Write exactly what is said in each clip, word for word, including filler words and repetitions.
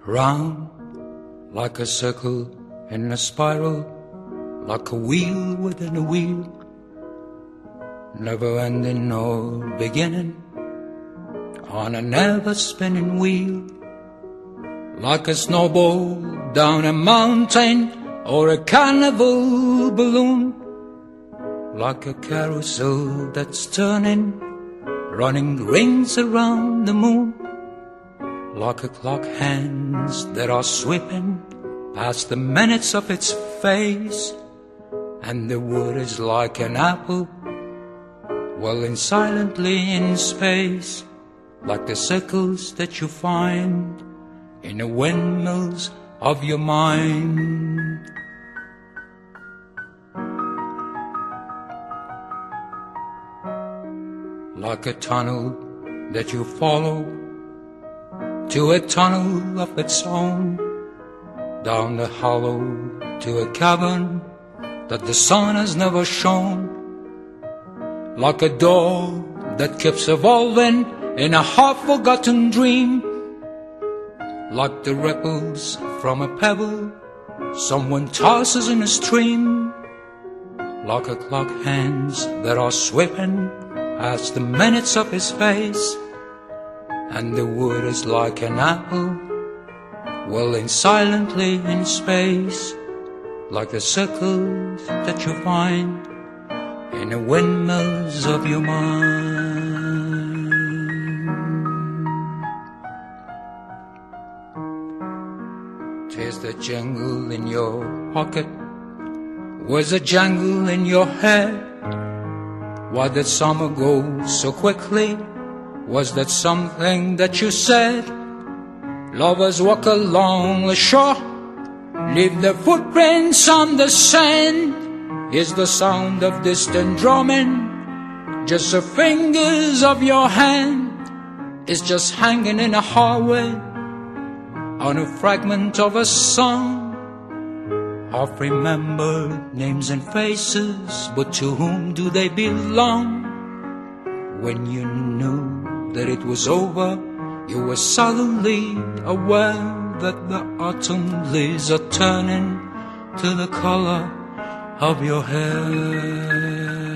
round like a circle in a spiral, like a wheel within a wheel, never ending nor beginning, on a never spinning wheel, like a snowball down a mountain or a carnival balloon, like a carousel that's turning, running rings around the moon, like a clock hands that are sweeping past the minutes of its face, and the wood is like an apple whirling silently in space, like the circles that you find in the windmills of your mind. Like a tunnel that you follow to a tunnel of its own, down the hollow to a cavern that the sun has never shown, like a door that keeps evolving in a half-forgotten dream, like the ripples from a pebble someone tosses in a stream, like a clock hands that are sweeping past the minutes of his face, and the wood is like an apple whirling silently in space, like the circles that you find in the windmills of your mind. 'Tis the jangle in your pocket, was a jangle in your head. Why did summer go so quickly? Was that something that you said? Lovers walk along the shore, leave their footprints on the sand. Is the sound of distant drumming just the fingers of your hand? It's just hanging in a hallway on a fragment of a song. Half remembered names and faces, but to whom do they belong? When you knew that it was over, you were suddenly aware that the autumn leaves are turning to the color of your hair.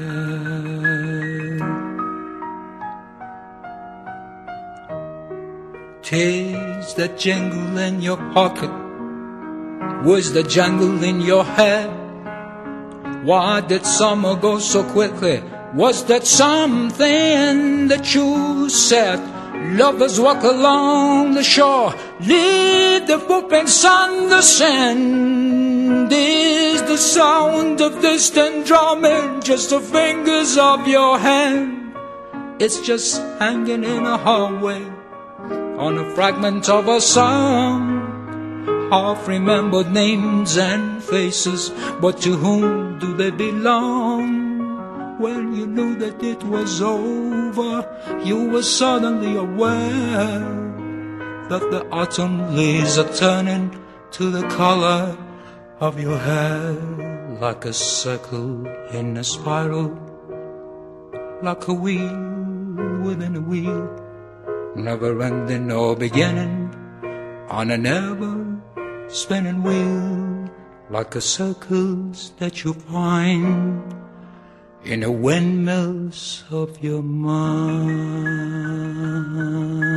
'Tis the jingle in your pocket, was the jangle in your head. Why did summer go so quickly? Was that something that you said? Lovers walk along the shore, leave their footprints on the sand. Is the sound of distant drumming just the fingers of your hand? It's just hanging in a hallway on a fragment of a song. Half remembered names and faces, but to whom do they belong? When you knew that it was over, you were suddenly aware that the autumn leaves are turning to the color of your hair, like a circle in a spiral, like a wheel within a wheel, never ending or beginning, on a never spinning wheel, like the circles that you find in the windmills of your mind.